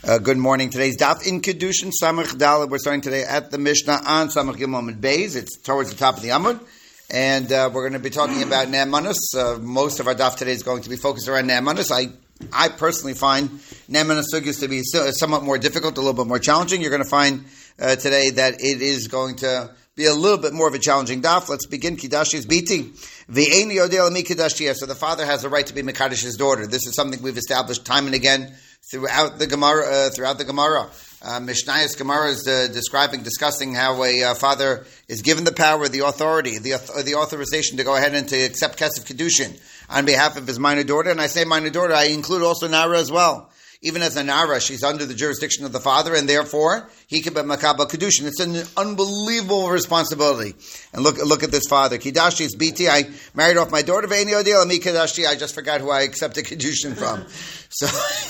Good morning. Today's daf in Kedushin Samach Daled. We're starting today at the Mishnah on Samach Gimel and Beis. It's towards the top of the Amud, and we're going to be talking about Ne'emanus. Most of our daf today is going to be focused around Ne'emanus. I personally find Ne'emanus Sugyas to be somewhat more difficult, a little bit more challenging. You're going to find today that it is going to be a little bit more of a challenging daf. Let's begin. Kidashis biti. V'eini yodei mi kidashia. So the father has a right to be Mekadosh his daughter. This is something we've established time and again throughout the Gemara. Mishnayos Gemara is discussing how a father is given the power, the authority, the authorization to go ahead and to accept Kesef Kedushin on behalf of his minor daughter. And I say minor daughter, I include also Nara as well. Even as a Nara, she's under the jurisdiction of the father, and therefore he can be Makabel Kedushin. It's an unbelievable responsibility. And look at this father. Kidashi is BT. I married off my daughter. Ve'eni odil ami Kidashi. I just forgot who I accepted Kedushin from. So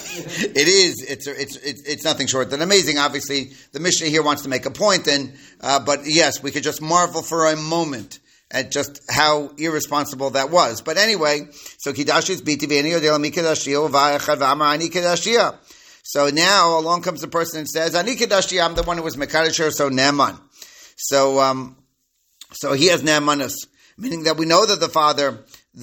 it's nothing short than amazing. Obviously, the Mishnah here wants to make a point, but yes, we could just marvel for a moment at just how irresponsible that was. But anyway, so Kidashis biti ve'eni yodei ami kedashia v'ayachad v'amar ani kedashia. So now along comes the person and says, ani kedashia, I'm the one who was mekadosh her, so Ne'eman. So he has Ne'emanus, meaning that we know that the father,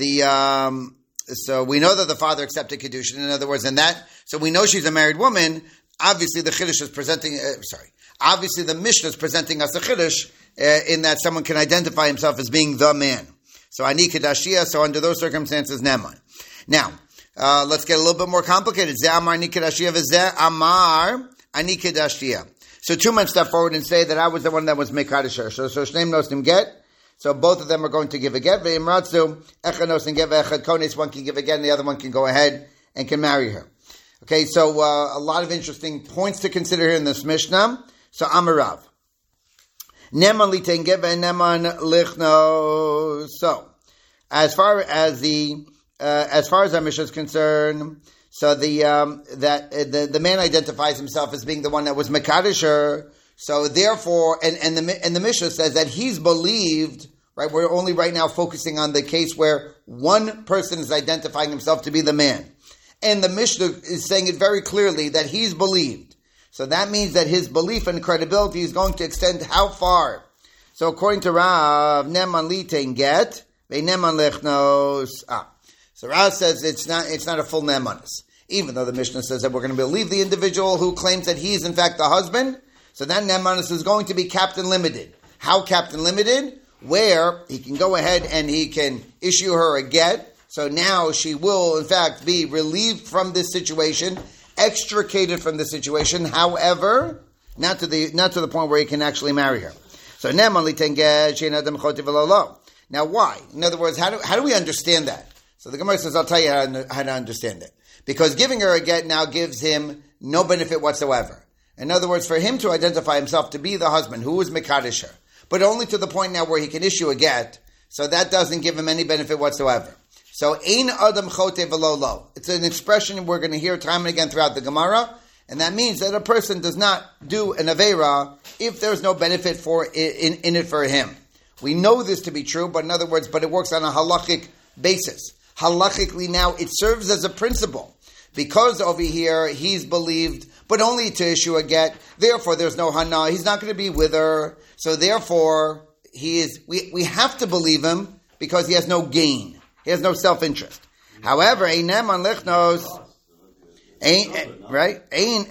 accepted Kedushin. In other words, so we know she's a married woman. Obviously the Chiddush is presenting, obviously the Mishnah is presenting us a Chiddush, in that someone can identify himself as being the man. So ani kedashia, so under those circumstances, Ne'eman. Now, let's get a little bit more complicated. Ze amar ani kedashia v'ze amar ani kedashia. So two men step forward and say that I was the one that was mekadosh her. So shneim nosim get. So both of them are going to give a get. Ve'imratzu echad nosim get ve'echad kones. One can give a get and the other one can go ahead and can marry her. Okay, so a lot of interesting points to consider here in this Mishnah. So Amarav. Neman litengeva and neman lichno. So, as far as our Mishnah is concerned, so the man identifies himself as being the one that was mekadosher. So therefore, and the Mishnah says that he's believed. Right, we're only right now focusing on the case where one person is identifying himself to be the man, and the Mishnah is saying it very clearly that he's believed. So that means that his belief and credibility is going to extend how far? So according to Rav, Neman litein get, ve'neman lechnos. So Rav says it's not a full Ne'emanus. Even though the Mishnah says that we're going to believe the individual who claims that he is in fact the husband, so that Ne'emanus is going to be captain limited. How captain limited? Where he can go ahead and he can issue her a get. So now she will in fact be relieved from this situation, extricated from the situation, however, not to the point where he can actually marry her. So now why? In other words, how do we understand that? So the Gemara says, I'll tell you how to understand it. Because giving her a get now gives him no benefit whatsoever. In other words, for him to identify himself to be the husband who is mekadosh her, but only to the point now where he can issue a get, so that doesn't give him any benefit whatsoever. So, ein adam chote v'lo lo. It's an expression we're going to hear time and again throughout the Gemara, and that means that a person does not do an aveira if there's no benefit in it for him. We know this to be true, but in other words, it works on a halachic basis. Halachically now, it serves as a principle. Because over here, he's believed, but only to issue a get, therefore there's no hana, he's not going to be with her, so therefore, we have to believe him because he has no gain. He has no self-interest. However, ein neman lichnos, right?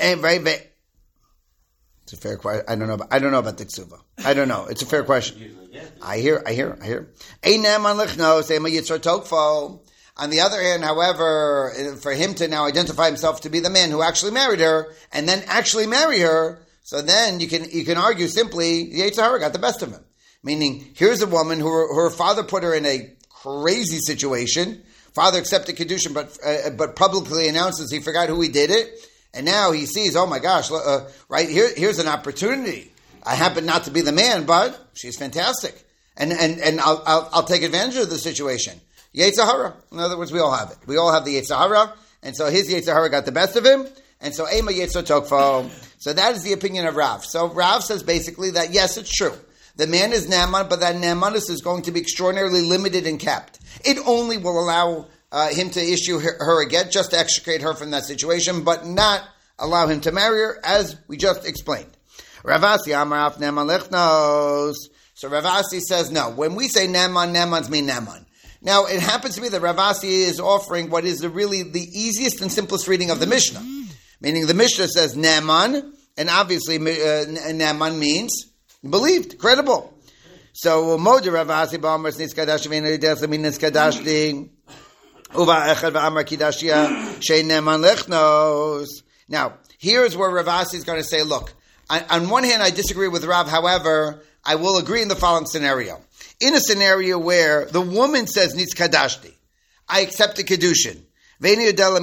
It's a fair question. I don't know about the ksuva. I don't know. It's a fair question. I hear. Ein neman lichnos, ema yitzor tokfo. On the other hand, however, for him to now identify himself to be the man who actually married her and then actually marry her, so then you can argue simply Yetzer Hara got the best of him. Meaning, here's a woman who her father put her in a crazy situation. Father accepted Kedushin, but publicly announces he forgot who he did it, and now he sees, oh my gosh, right here's an opportunity. I happen not to be the man, but she's fantastic, and I'll take advantage of the situation. Yetzer Hara. In other words, we all have it. We all have the Yetzer Hara, and so his Yetzer Hara got the best of him, and so Ema Yetzer Tokfo. So that is the opinion of Rav. So Rav says basically that yes, it's true. The man is Ne'eman, but that Ne'emanus is going to be extraordinarily limited and capped. It only will allow him to issue her a get, just to extricate her from that situation, but not allow him to marry her, as we just explained. Ravasi Amar Af Neman Lechnos. So Ravasi says no. When we say Neman, Nemans mean Neman. Now, it happens to be that Ravasi is offering what is really the easiest and simplest reading of the Mishnah. Meaning the Mishnah says Neman, and obviously Neman means believed, credible. So, Moda Ravasi Ba'amar Niskadash V'Ein Yodeh Lemin Niskadashti Uva Echad V'Amar Kidashia Shei Neman Lechnos. Now, here's where Ravasi is going to say, look, on one hand, I disagree with Rav, however, I will agree in the following scenario. In a scenario where the woman says, Nitzkadashti, I accept the Kedushin. But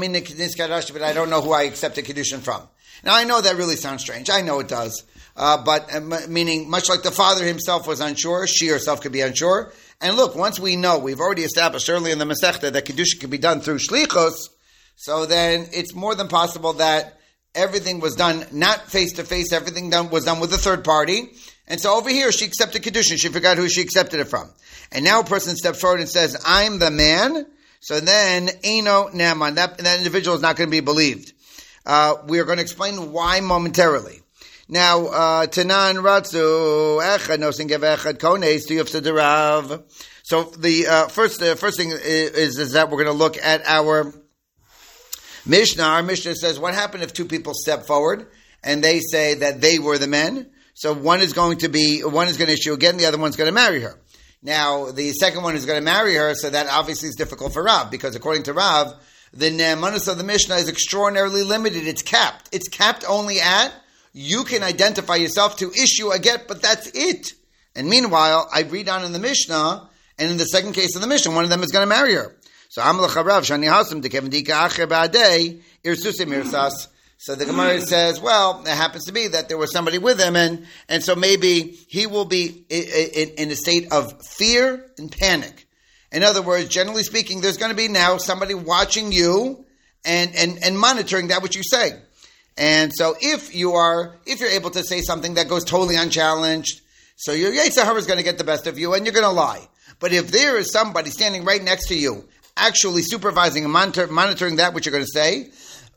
I don't know who I accept the Kedushin from. Now, I know that really sounds strange. I know it does. But meaning, much like the father himself was unsure, she herself could be unsure. And look, once we know, we've already established early in the Masechta that Kedushin can be done through Shlichus, so then it's more than possible that everything was done not face-to-face, everything was done with a third party. And so over here, she accepted Kedushin. She forgot who she accepted it from. And now a person steps forward and says, I'm the man. So then, Eino Neman. That individual is not going to be believed. We are going to explain why momentarily. Now, Tanan Ratzu, Echad Nosin Gev Echad Kones, Tuyufsa Derav. So the first thing is that we're going to look at our Mishnah. Our Mishnah says, what happened if two people step forward and they say that they were the men? So one is going to issue again, the other one's going to marry her. Now, the second one is going to marry her, so that obviously is difficult for Rav, because according to Rav, the Ne'emanus of the Mishnah is extraordinarily limited. It's capped. It's capped only at, you can identify yourself to issue a get, but that's it. And meanwhile, I read on in the Mishnah, and in the second case of the Mishnah, one of them is going to marry her. So, Amalach Rav, Shani Hasim, Dekevendika Acher Ba'adei, Irsusim Irsas. So the Gemara says, well, it happens to be that there was somebody with him, and so maybe he will be in a state of fear and panic. In other words, generally speaking, there's going to be now somebody watching you and monitoring that which you say. And so if you're able to say something that goes totally unchallenged, so your Yetzer Hara is going to get the best of you, and you're going to lie. But if there is somebody standing right next to you, actually supervising and monitoring that which you're going to say,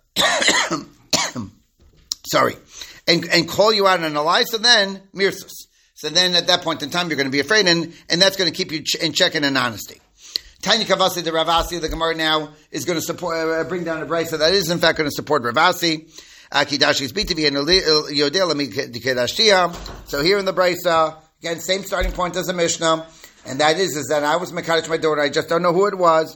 and call you out on a lie, so then, mirsus. So then at that point in time, you're going to be afraid, and that's going to keep you in check and in honesty. Tanya Kavasi de Ravasi, the Gemara now is going to support, bring down a brisa that is in fact going to support Ravasi. So here in the brisa, again, same starting point as the Mishnah, and that is that I was mekadosh my daughter, I just don't know who it was.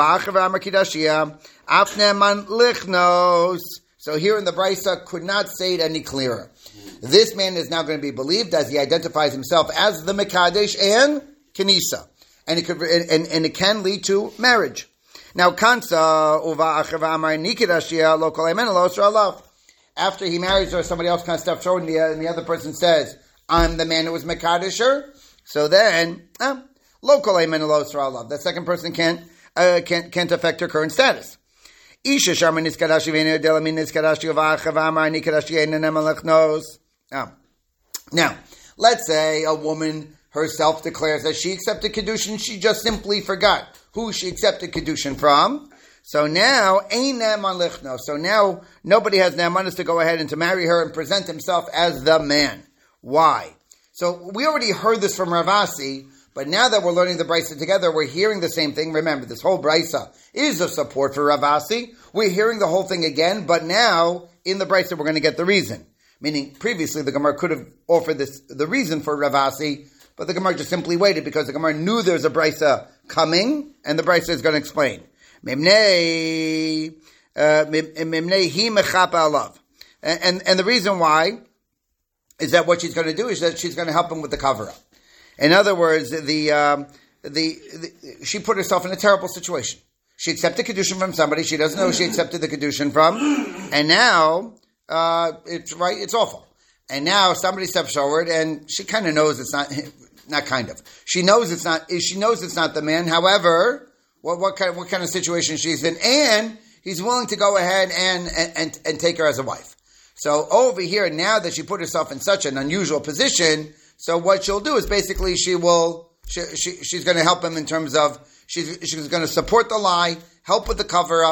So here in the Brisa could not say it any clearer. This man is now going to be believed as he identifies himself as the Mekadesh and Kenisa. And it can lead to marriage. Now, Kansa, after he marries her, somebody else kind of steps forward and the other person says, I'm the man who was Mekadesher. So then, that second person can't affect her current status. Now, let's say a woman herself declares that she accepted Kedushin, she just simply forgot who she accepted Kedushin from. So now, so now nobody has Ne'emanis to go ahead and to marry her and present himself as the man. Why? So we already heard this from Ravasi, but now that we're learning the Brisa together, we're hearing the same thing. Remember, this whole Brisa is a support for Ravasi. We're hearing the whole thing again, but now in the Brisa we're going to get the reason. Meaning, previously the Gemara could have offered the reason for Ravasi, but the Gemara just simply waited because the Gemara knew there's a Brisa coming, and the Brisa is going to explain. Memnei hi mechapa alav. And the reason why is that what she's going to do is that she's going to help him with the cover-up. In other words, she put herself in a terrible situation. She accepted Kedushin from somebody she doesn't know who she accepted the Kedushin from, and now it's awful. And now somebody steps forward, and she kind of knows it's not kind of. She knows it's not the man. However, what kind of situation she's in, and he's willing to go ahead and take her as a wife. So over here, now that she put herself in such an unusual position, so what she'll do is basically she's going to help him in terms of she's going to support the lie, help with the cover up,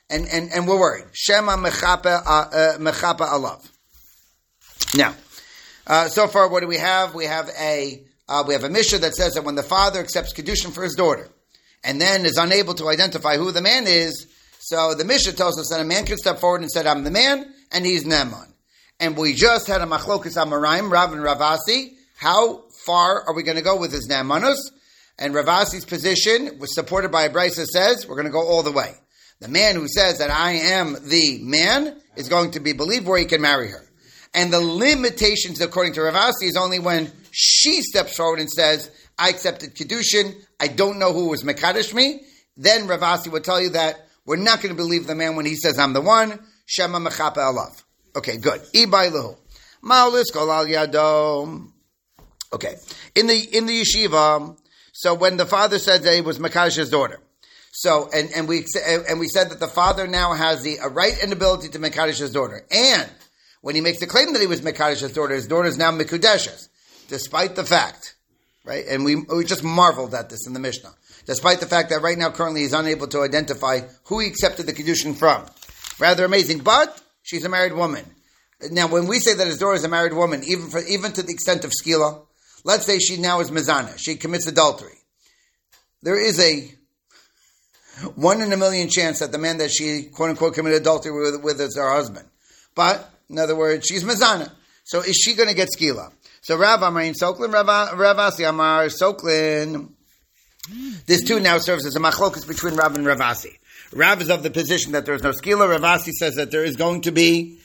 and we're worried. Shema mechape alav. Now, so far, what do we have? We have a Mishnah that says that when the father accepts kedushin for his daughter, and then is unable to identify who the man is, so the Mishnah tells us that a man can step forward and say, "I'm the man," and he's Naaman. And we just had a machlokas amoraim, Rav and Ravasi. How far are we going to go with his Naamanus? And Ravasi's position was supported by a brisa that says we're going to go all the way. The man who says that I am the man is going to be believed where he can marry her. And the limitations, according to Ravasi, is only when she steps forward and says, I accepted Kedushin, I don't know who was Mekadesh me. Then Ravasi would tell you that we're not going to believe the man when he says, I'm the one. Shema mechape alav. Okay, good. Ibai lehu. Ma'olis kol al yadom. Okay. In the yeshiva, so when the father said that he was Mekadesh's daughter, so, and we said that the father now has the right and ability to Mekadesh his daughter. And when he makes the claim that he was Mekadesh his daughter is now Mekudeshes, despite the fact, right? And we just marveled at this in the Mishnah. Despite the fact that right now currently he's unable to identify who he accepted the Kedushin from. Rather amazing, but she's a married woman. Now, when we say that his daughter is a married woman, even to the extent of skila, let's say she now is mezana, she commits adultery. There is a 1 in a million chance that the man that she, quote unquote, committed adultery with is her husband. But, in other words, she's mezana. So is she going to get skila? So Rav Amarin Soklin, Rav Asi Amar Soklin. This too now serves as a machlokas between Rav and Rav Asi. Rav is of the position that there is no skila. Rav Asi says that there is going to be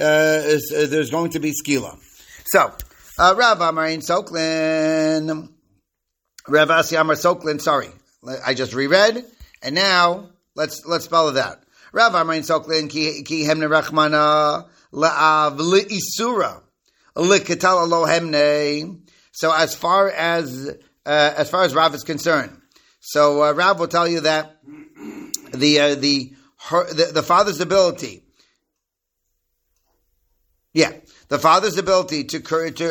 skila. So Rav Amarin Soklin, Rav Asi Amar Soklin. Sorry, I just reread, and now let's spell it out. Rav Amarin Soklin ki hemne rachmana la'av li'isura li'ketal alo hemne. So as far as Rav is concerned, so Rav will tell you that the father's ability, the father's ability to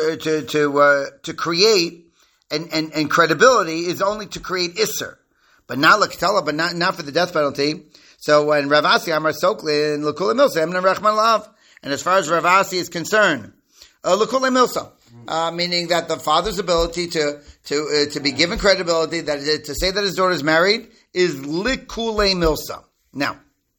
create and credibility is only to create isser, but not l'ketala, but not for the death penalty. So when Rav Asi Amar Soklin l'kula milsa emna rechman lav, and as far as Rav Asi is concerned, l'kula milsa. Meaning that the father's ability to be given credibility, that to say that his daughter is married, is likule milsa. Now,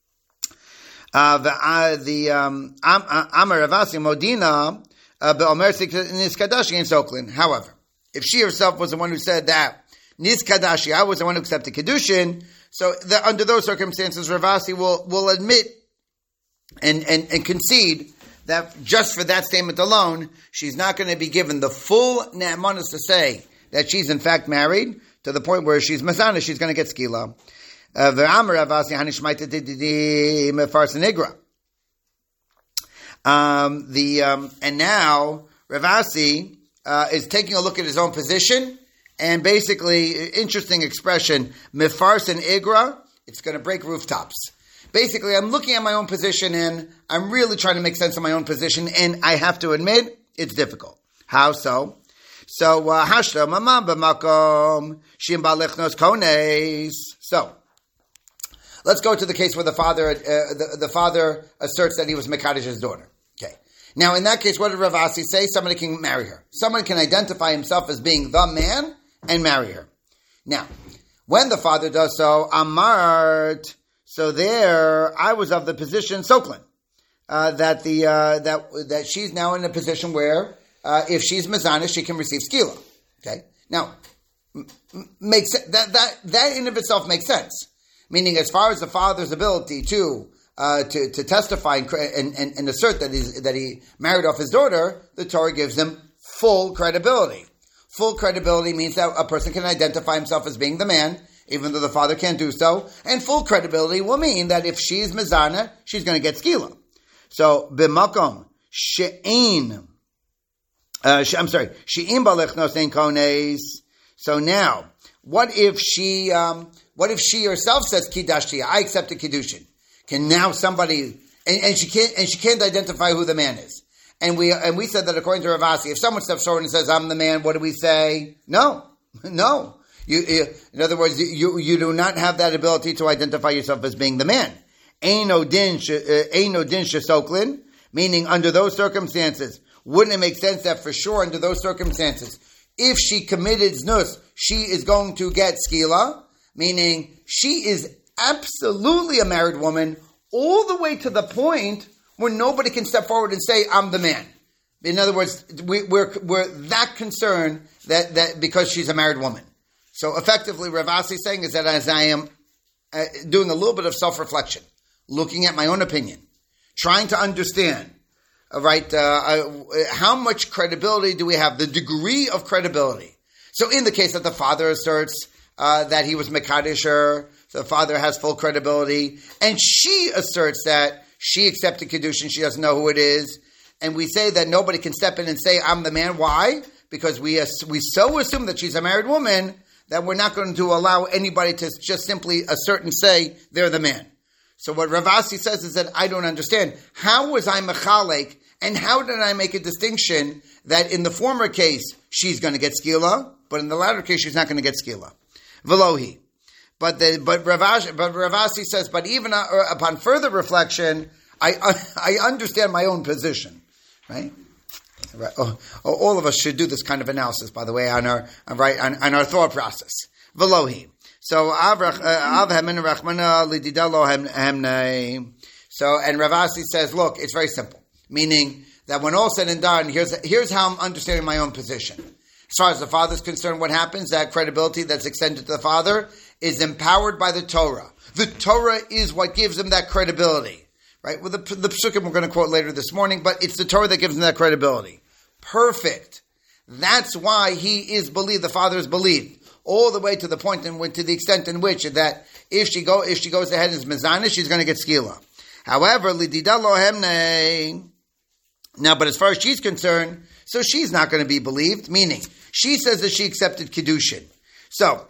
Amar Ravasi Modina be'omer niskadashi in Soklin. However, if she herself was the one who said that niskadashi, I was the one who accepted kedushin, so under those circumstances, Ravasi will admit and concede that just for that statement alone, she's not going to be given the full na'amanos to say that she's in fact married, to the point where she's masana, she's going to get skila. And now Ravasi is taking a look at his own position, and basically, interesting expression, mefars and igra, it's going to break rooftops. Basically, I'm looking at my own position, and I'm really trying to make sense of my own position, and I have to admit, it's difficult. How so? So, hashra mamam b'makom shim ba'lechnos kones. So, let's go to the case where the father asserts that he was Mekadesh's daughter. Okay. Now, in that case, what did Rav Asi say? Somebody can marry her. Someone can identify himself as being the man and marry her. Now, when the father does so, amart. So there, I was of the position, Soklin, that she's now in a position where if she's mezana, she can receive skila. Okay, now makes that in of itself makes sense. Meaning, as far as the father's ability to testify and assert that he married off his daughter, the Torah gives him full credibility. Full credibility means that a person can identify himself as being the man, even though the father can't do so. And full credibility will mean that if she's mezana, she's going to get skila. So, b'makom she'in, she'in balechnos ein kones. So now, what if she herself says kidashti, I accepted kiddushin? Can now somebody, and she can't identify who the man is. And we said that according to Rav Asi, if someone steps forward and says, I'm the man, what do we say? No. In other words, you do not have that ability to identify yourself as being the man. Eino din shesoklin, meaning under those circumstances, wouldn't it make sense that for sure under those circumstances, if she committed znus, she is going to get skila, meaning she is absolutely a married woman, all the way to the point where nobody can step forward and say, I'm the man. In other words, we're that concerned that because she's a married woman. So effectively, Rav Asi is saying is that as I am doing a little bit of self-reflection, looking at my own opinion, trying to understand, how much credibility do we have, the degree of credibility. So in the case that the father asserts that he was Mekadesh her, the father has full credibility, and she asserts that she accepted Kiddushin, she doesn't know who it is, and we say that nobody can step in and say, I'm the man. Why? Because we so assume that she's a married woman that we're not going to allow anybody to just simply assert and say they're the man. So what Rav Asi says is that I don't understand. How was I mechalek, and how did I make a distinction that in the former case she's going to get skila, but in the latter case she's not going to get skila? Velohi. But Rav Asi says, but even upon further reflection, I understand my own position, right? All of us should do this kind of analysis, by the way, on our thought process. Velohi. So and Rav Asi says, look, it's very simple. Meaning that when all said and done, here's how I'm understanding my own position. As far as the father is concerned, what happens? That credibility that's extended to the father is empowered by the Torah. The Torah is what gives him that credibility. Right? Well, the psukim we're going to quote later this morning, but it's the Torah that gives him that credibility. Perfect. That's why he is believed, the father is believed. All the way to the point to the extent in which that if she goes ahead and is mezana, she's going to get skila. However, lidida lo hemne. Now, but as far as she's concerned, so she's not going to be believed. Meaning, she says that she accepted kiddushin. So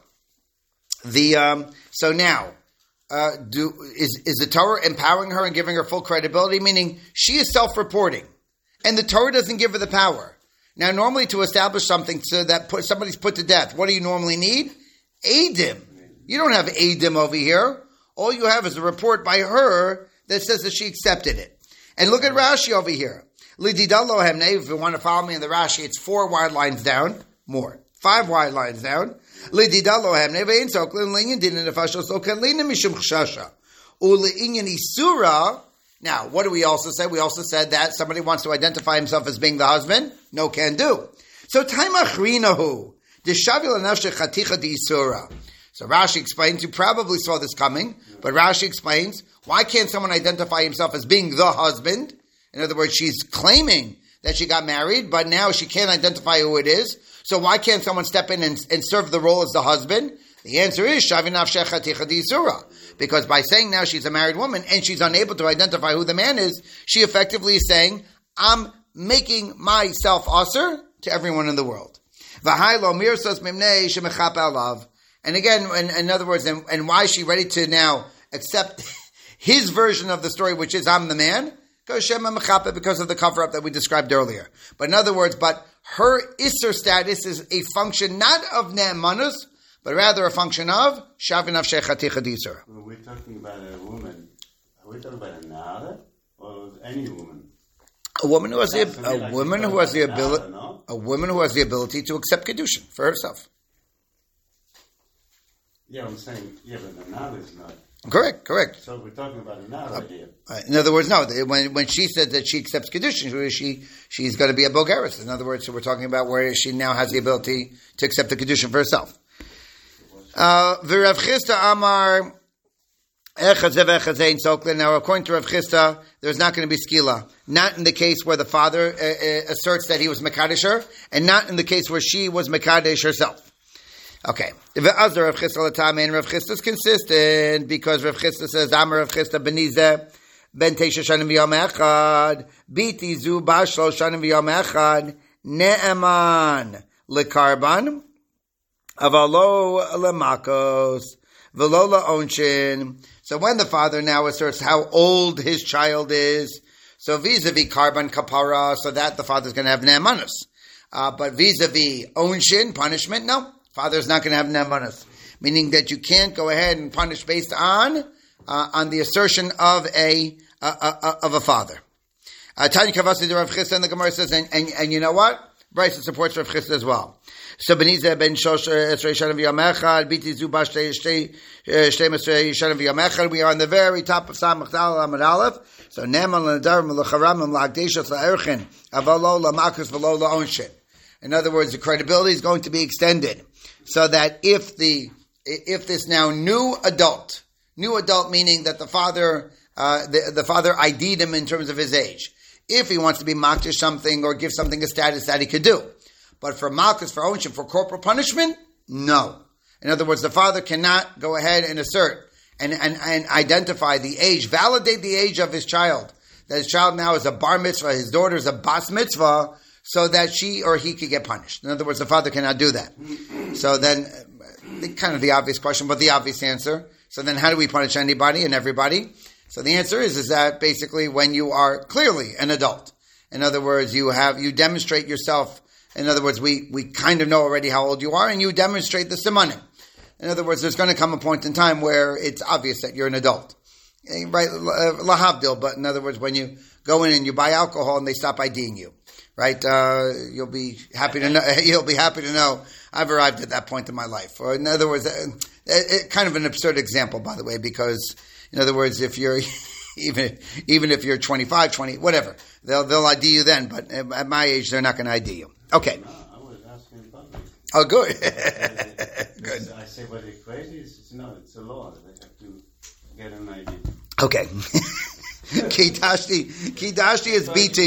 now, is the Torah empowering her and giving her full credibility? Meaning, she is self-reporting, and the Torah doesn't give her the power. Now, normally to establish something so that somebody's put to death, what do you normally need? Eidim. You don't have Eidim over here. All you have is a report by her that says that she accepted it. And look at Rashi over here. Lididallo hemne, if you want to follow me in the Rashi, it's 4 wide lines down. More. 5 wide lines down. Lididallo hemne, ve'in soklin linyan dinin nefasho soklin linyan mishum chshasha. U'le'inyan isura. Now, what do we also say? We also said that somebody wants to identify himself as being the husband. No can do. So, taimachrinahu. Deshavil anafshe chaticha di'isura. So Rashi explains, you probably saw this coming, but Rashi explains, why can't someone identify himself as being the husband? In other words, she's claiming that she got married, but now she can't identify who it is. So why can't someone step in and serve the role as the husband? The answer is, because by saying now she's a married woman and she's unable to identify who the man is, she effectively is saying, I'm making myself usher to everyone in the world. And again, in other words, and why is she ready to now accept his version of the story, which is I'm the man? Because of the cover-up that we described earlier. But in other words, but her Isser status is a function not of Ne'emanus, but rather a function of Shavin Avshei Chaticha D'Isur. When we're talking about a woman, are we talking about a Nara or any woman? A woman who has the ability to accept Kedushin for herself. Yeah, I'm saying, but the Nara is not. Correct. So we're talking about a Nara here. In other words, no. When she said that she accepts Kedushin, she's going to be a Bogeris. In other words, so we're talking about where she now has the ability to accept the Kedushin for herself. V'Rav Chisda Amar Echazev Echazein Soklin. Now, according to Rav Chisda, there's not going to be skila. Not in the case where the father asserts that he was Mekadesh, and not in the case where she was Mekadesh herself. Okay. V'Azar Rav Chisda Latame, and Rav Chisda is consistent because Rav Chisda says, Amar Rav Chisda Benizeh Ben Teisha Shanim V'Yom Echad Biti Zu Bashlo Shanim V'Yom Echad Ne'eman Lekarban Avalo Lemakos V'Lo La'onshin. So when the father now asserts how old his child is, so vis-a-vis Karban Kapara, so that the father's going to have Ne'emanus. But vis-a-vis Onshin, punishment, no. Father's not going to have ne'emanus, meaning that you can't go ahead and punish based on on the assertion of a father. Tanya Kavasi de Rav Chisda, and the Gemara says, and you know what? Bryce supports Rav Chisda as well. So Beniza ben Shosh Esrei Shana v'Yamechad Biti Zubash Shtei Mesrei Shana v'Yamechad. We are on the very top of Samach Dal Amud Aleph. So Neman l'Nadarim l'Charamim l'Agdeshas l'Erchin Avalo l'Makus v'Lo l'Onshin. In other words, the credibility is going to be extended, so that if this now new adult meaning that the father ID'd him in terms of his age, if he wants to be mocked or something or give something a status, that he could do. But for malchus, for ownership, for corporal punishment, no. In other words, the father cannot go ahead and assert and identify the age, validate the age of his child. That his child now is a bar mitzvah, his daughter is a bas mitzvah, so that she or he could get punished. In other words, the father cannot do that. So then, kind of the obvious question, but the obvious answer. So then how do we punish anybody and everybody? So the answer is that basically when you are clearly an adult. In other words, you demonstrate yourself. In other words, we kind of know already how old you are, and you demonstrate the simanim. In other words, there's going to come a point in time where it's obvious that you're an adult. Right? Lahavdil, but in other words, when you go in and you buy alcohol and they stop IDing you, right? You'll be happy to know I've arrived at that point in my life. Or in other words, kind of an absurd example, by the way, because in other words, if you're even if you're 25, 20, whatever, they'll ID you then. But at my age, they're not going to ID you. Okay. No, I was asking public. Oh, good. Good. I say, but it's crazy. It's a law. They have to get an ID. Okay. Kidashti is BT.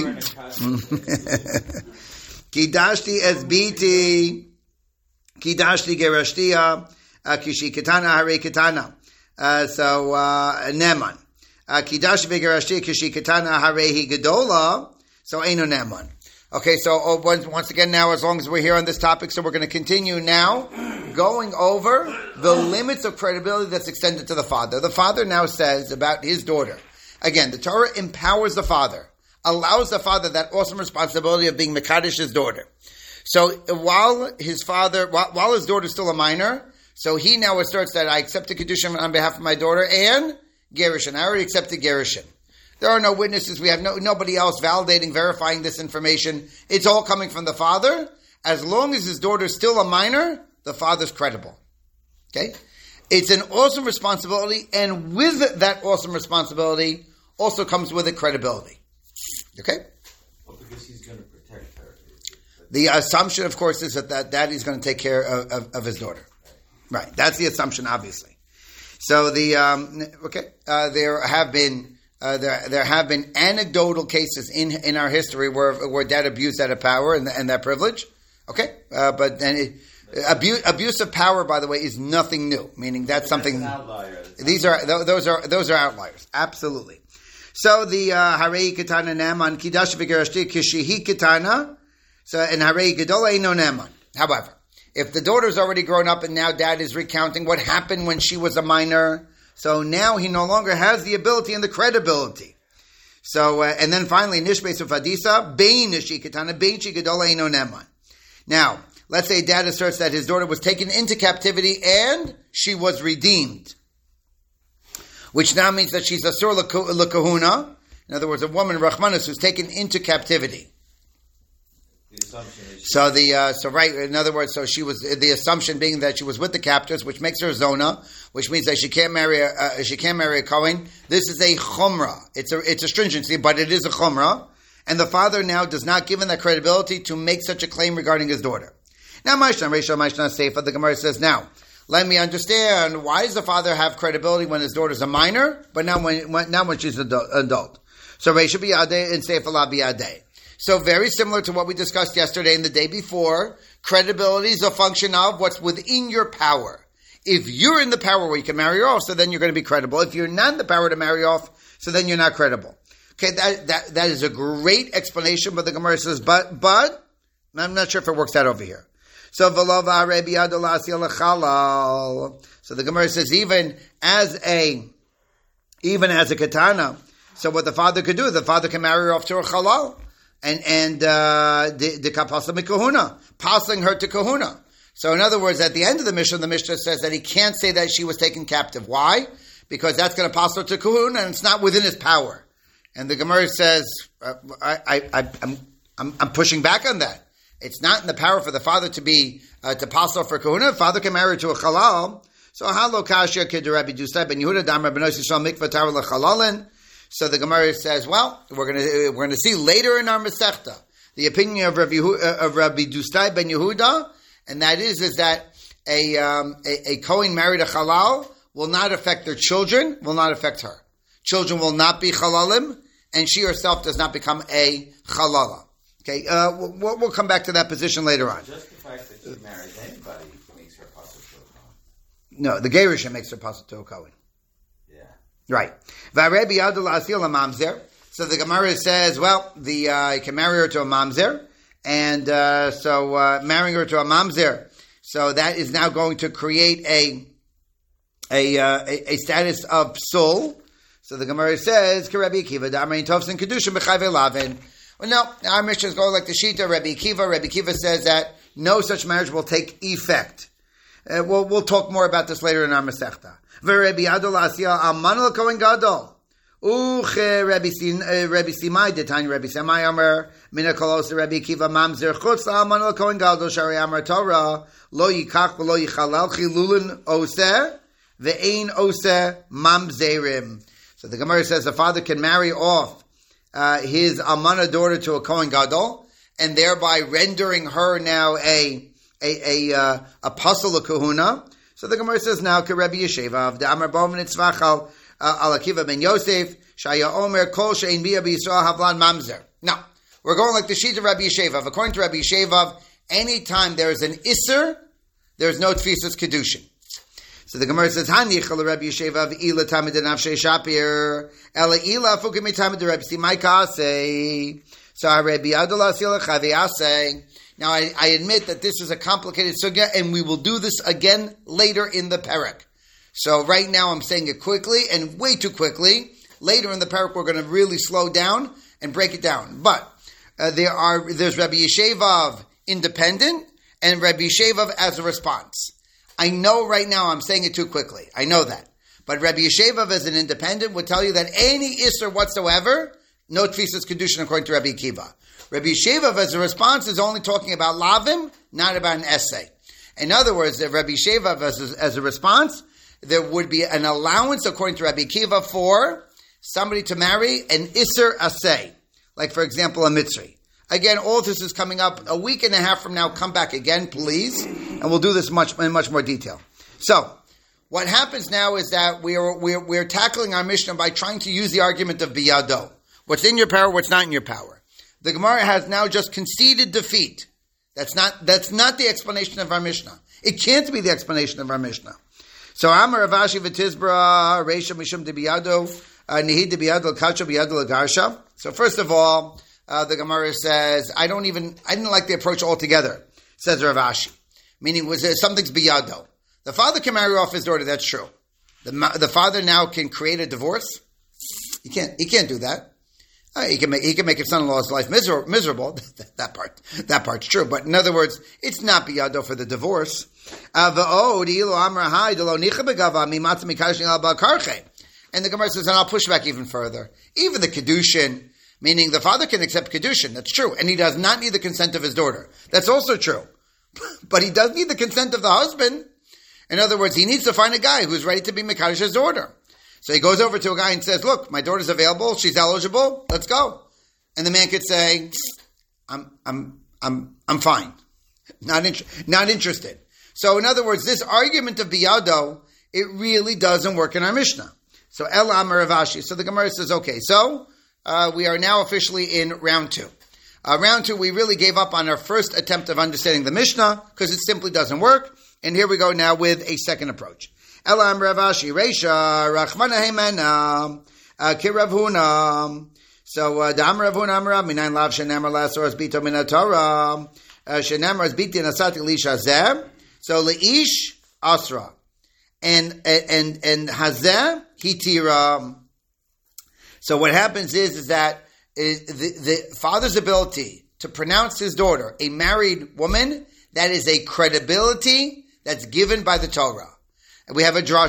Kidashti is BT. Kidashti gerashtia. Kishi katana hare katana. So neman. Kidashti gerashtia kishi katana harehi gedola. So eino neman. Okay, so once again now, as long as we're here on this topic, so we're going to continue now going over the limits of credibility that's extended to the father. The father now says about his daughter. Again, the Torah empowers the father, allows the father that awesome responsibility of being Mekadesh his daughter. So while his daughter is still a minor, so he now asserts that I accept the Kedushin on behalf of my daughter and Gerushin. I already accepted Gerushin. There are no witnesses. We have nobody else validating, verifying this information. It's all coming from the father. As long as his daughter is still a minor, the father's credible. Okay? It's an awesome responsibility, and with that awesome responsibility also comes with it credibility. Okay? Well, because he's going to protect her. The assumption, of course, is that daddy's going to take care of his daughter. Right. That's the assumption, obviously. So there have been anecdotal cases in our history where dad abused that power and that privilege. Okay, but then abuse of power, by the way, is nothing new. Meaning that's something. Those are outliers. Absolutely. So the harei katana naman kidash v'gerashti kishihi katana. So and harei gedola eino naman. However, if the daughter's already grown up and now dad is recounting what happened when she was a minor. So now he no longer has the ability and the credibility. So, and then finally, Nishbeis of Hadisa, Bein Nishi Katana, Bein Shigadola Eino Neman. Now, let's say dad asserts that his daughter was taken into captivity and she was redeemed. Which now means that she's Asur L'Kahuna. In other words, a woman, Rachmanis, who's taken into captivity. So in other words, so she was, the assumption being that she was with the captors, which makes her zona, which means that she can't marry a Kohen. This is a chumrah. It's a stringency, but it is a chumrah. And the father now does not give him that credibility to make such a claim regarding his daughter. Now, the Gemara says, now, let me understand, why does the father have credibility when his daughter's a minor, but now when she's an adult? So Reisha biyadeh and Seifa la biyadeh. So very similar to what we discussed yesterday and the day before, credibility is a function of what's within your power. If you're in the power where you can marry off, so then you're going to be credible. If you're not in the power to marry off, so then you're not credible. Okay, that is a great explanation, but the Gemara says, but I'm not sure if it works out over here. So the Gemara says, even as a katana, so what the father could do, the father can marry her off to a halal. And the kapasa mikahuna, passing her to kahuna. So in other words, at the end of the Mishnah says that he can't say that she was taken captive. Why? because that's going to pass her to kahuna, and it's not within his power. And the Gemara says, I'm pushing back on that. It's not in the power for the father to be to pass off for kahuna. Father can marry to a halal. So halo kasha kid Rabbi Dusai ben Yehuda damar ben Yisrael mikvah tar lechalalin. So the Gemara says, well, we're going to see later in our Masechta the opinion of Rabbi Dusai ben Yehuda, and that is that a Kohen married a halal will not affect their children, will not affect her. Children will not be halalim, and she herself does not become a halala. Okay, we'll come back to that position later on. Just the fact that she marries anybody makes her possible to a Kohen. No, the Gerusha makes her possible to a Kohen. Yeah. Right. So the Gemara says, well, you can marry her to a mamzer, and so marrying her to a mamzer, so that is now going to create a status of psul. So the Gemara says, "Rabbi Akiva, Da'amein Tovsin Kedusha B'Chayve Lavin." Well, no, our Mishnah is going like the Shita, Rabbi Akiva. Rabbi Akiva says that no such marriage will take effect. We'll talk more about this later in our Masechta. Rabbi Adol Asiya Amanul Kohen Gadol. Rabbi Simai Detani Rabbi Simai Amar Mina Kolos Rabbi Akiva Mamzer Chutz Amanul Kohen Gadol Shari Amar Torah Lo Yikach Lo Yichalal Chilulin Oseh Ve'ein Oseh Mamzerim. So the Gemara says the father can marry off his Amana daughter to a Kohen Gadol, and thereby rendering her now a apostle of Kahuna. So the Gemara says now, Rabbi Yeshevav, the Amar Bov Nitzvach al Akiva ben Yosef, Shaya Omer Kol Shein Bia B'Yisrael Havlan Mamzer. Now we're going like the sheet of Rabbi Yeshevav. According to Rabbi Yeshevav, anytime there is an Isser, there is no Tfisas Kedushin. So the Gemara says, "Hanichal Rabbi Yeshevav ila tamid nafshei shapir ela ila fukim tamid Rabbi Simai kasei." So Rabbi Adol Asiel Chavi Asei. Now I admit that this is a complicated sugya, and we will do this again later in the parak. So right now I'm saying it quickly and way too quickly. Later in the parak we're going to really slow down and break it down. But there's Rabbi Yeshevav independent and Rabbi Yeshevav as a response. I know right now I'm saying it too quickly. I know that. But Rabbi Yeshevav as an independent would tell you that any Isser whatsoever, no Tfisas Kedushin according to Rabbi Akiva. Rabbi Yeshevav as a response is only talking about Lavim, not about an essay. In other words, that Rabbi Yeshevav as a response, there would be an allowance according to Rabbi Akiva for somebody to marry an Isser Asay. Like for example a Mitzri. Again, all this is coming up a week and a half from now. Come back again, please. And we'll do this in much more detail. So, what happens now is that we're tackling our Mishnah by trying to use the argument of Biyado. What's in your power, what's not in your power. The Gemara has now just conceded defeat. That's not the explanation of our Mishnah. It can't be the explanation of our Mishnah. So, Amar Ravashi V'Tizbra, Reisha Mishum de Biyado, Nihid de Biyado, Kacha Biyado Lagarsha. So, first of all, the Gemara says, I didn't like the approach altogether, says Rav Ashi. Meaning, something's biyado. The father can marry off his daughter, that's true. The father now can create a divorce. He can't do that. He can make his son-in-law's life miserable. That part's true. But in other words, it's not biyado for the divorce. And the Gemara says, and I'll push back even further. Even the Kedushin, meaning the father can accept Kedushin, that's true. And he does not need the consent of his daughter. That's also true. But he does need the consent of the husband. In other words, he needs to find a guy who's ready to be Mekadosh his daughter. So he goes over to a guy and says, look, my daughter's available, she's eligible, let's go. And the man could say, I'm fine. Not interested. So in other words, this argument of biyado, it really doesn't work in our Mishnah. So El Amar Rav Ashi. So the Gemara says, okay, so we are now officially in round 2. Round 2, we really gave up on our first attempt of understanding the Mishnah because it simply doesn't work. And here we go now with a second approach. Elam Rav Ashi Reisha Rachmana Hemena Kirav Huna. So Da'am Rav Huna Amrav Minayin Lav Shenamar Lasoras Bito Min HaTorah Shenamar Biti Nasati Lisha Zeh. So Leish Asra and Hazeh Hitira. So what happens is that the father's ability to pronounce his daughter a married woman, that is a credibility that's given by the Torah. And we have a drasha.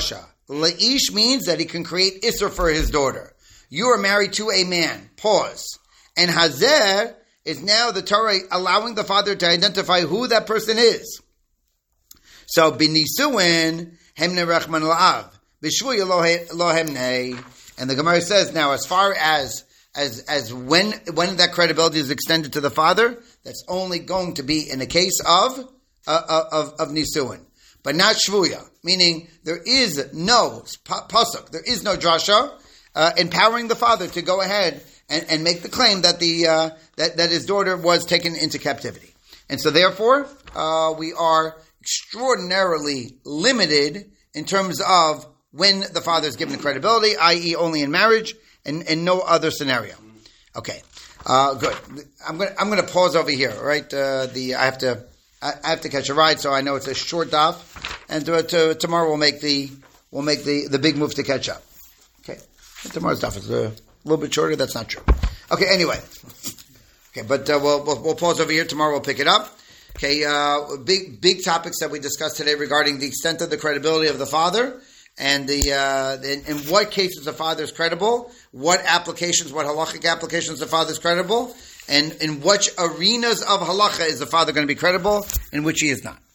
La'ish means that he can create Isser for his daughter. You are married to a man. Pause. And Hazer is now the Torah allowing the father to identify who that person is. So, B'nisuin, Hemne Rechman La'av. B'shvuya lo hemne. And the Gemara says now, as far as when that credibility is extended to the father, that's only going to be in the case of Nisuin. But not Shvuya, meaning there is no pasuk, there is no drasha empowering the father to go ahead and make the claim that that his daughter was taken into captivity. And so therefore, we are extraordinarily limited in terms of when the father is given the credibility, i.e. only in marriage and no other scenario. Okay, good. I'm going to pause over here. All right, I have to catch a ride, so I know it's a short daf, and tomorrow we'll make the big move to catch up. Okay, and tomorrow's daf is a little bit shorter. That's not true. Okay, anyway. Okay, but we'll pause over here. Tomorrow we'll pick it up. Okay, big topics that we discussed today regarding the extent of the credibility of the father, and in what cases the father is credible, what halachic applications the father is credible, and in which arenas of halacha is the father going to be credible, in which he is not.